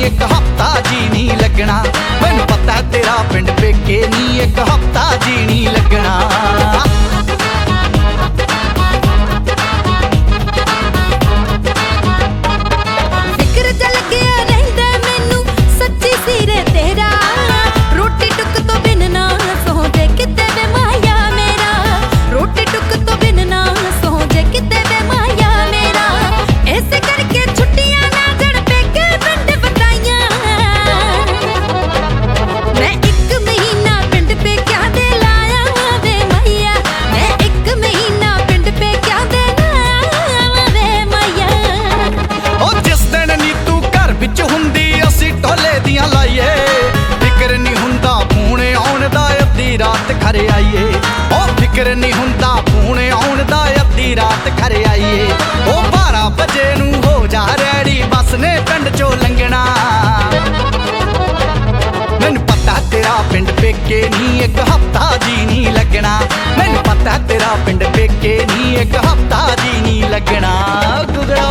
एक हफ्ता जी नहीं लगना। मैनू पता तेरा पिंड पेके नी एक हफ्ता जी नहीं लगना। फिक्र नहीं हुंदा फोन आउण दा अद्धी रात घरे आईए। ओ फिक्र नहीं हुंदा फोन आउण दा अद्धी रात घरे आईए। ओ 12 बजे नू हो जा रैडी बस ने पिंड चो लंघना। मैनू पता तेरा पिंड पेके नी एक हफ्ता जी नहीं लगना। मैनू पता तेरा पिंड पेके नी एक हफ्ता जी नहीं लगना। गुगड़ा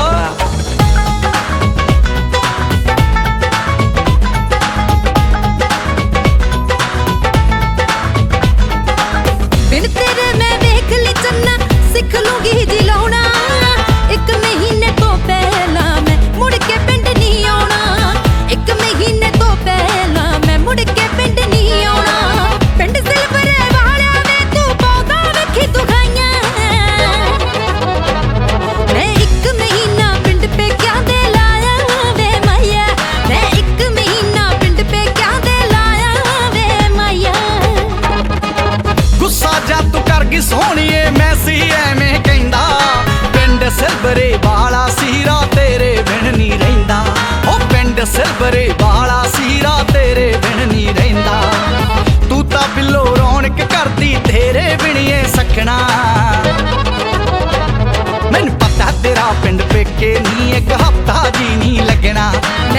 सिख लूंगी जिलाउणा। एक महीने तो पहला मैं मुड़ के पिंड नहीं आउणा। एक महीने तो पहला मैं मुड़ के पिंड नहीं आउणा। पिंड सिलवरे वाला में तू पौधा वेखी तू खाइयां। मैं एक महीना पिंड पे क्या दे लाया वे माया। मैं एक महीना पिंड पे क्या दे लाया वे माया। गुस्सा जा तू कर गई सोहणीए मैं सी ਐਵੇਂ ਕਹਿੰਦਾ। ਪਿੰਡ ਸਿਲਵਰੇ ਵਾਲਾ ਸੀਰਾ ਤੇਰੇ ਬਿਨ ਨਹੀਂ ਰਹਿੰਦਾ। ਉਹ ਪਿੰਡ ਸਿਲਵਰੇ ਵਾਲਾ ਸੀਰਾ ਤੇਰੇ ਬਿਨ ਨਹੀਂ ਰਹਿੰਦਾ। ਤੂੰ ਤਾਂ ਬਿੱਲੋ ਰੌਣਕ ਕਰਦੀ ਤੇਰੇ ਬਿਣੀਏ ਸਖਣਾ। ਮੈਨੂੰ ਪਤਾ ਤੇਰਾ ਪਿੰਡ ਪੇਕੇ ਨਹੀਂ ਇੱਕ ਹਫ਼ਤਾ ਜੀ ਨਹੀਂ ਲੱਗਣਾ।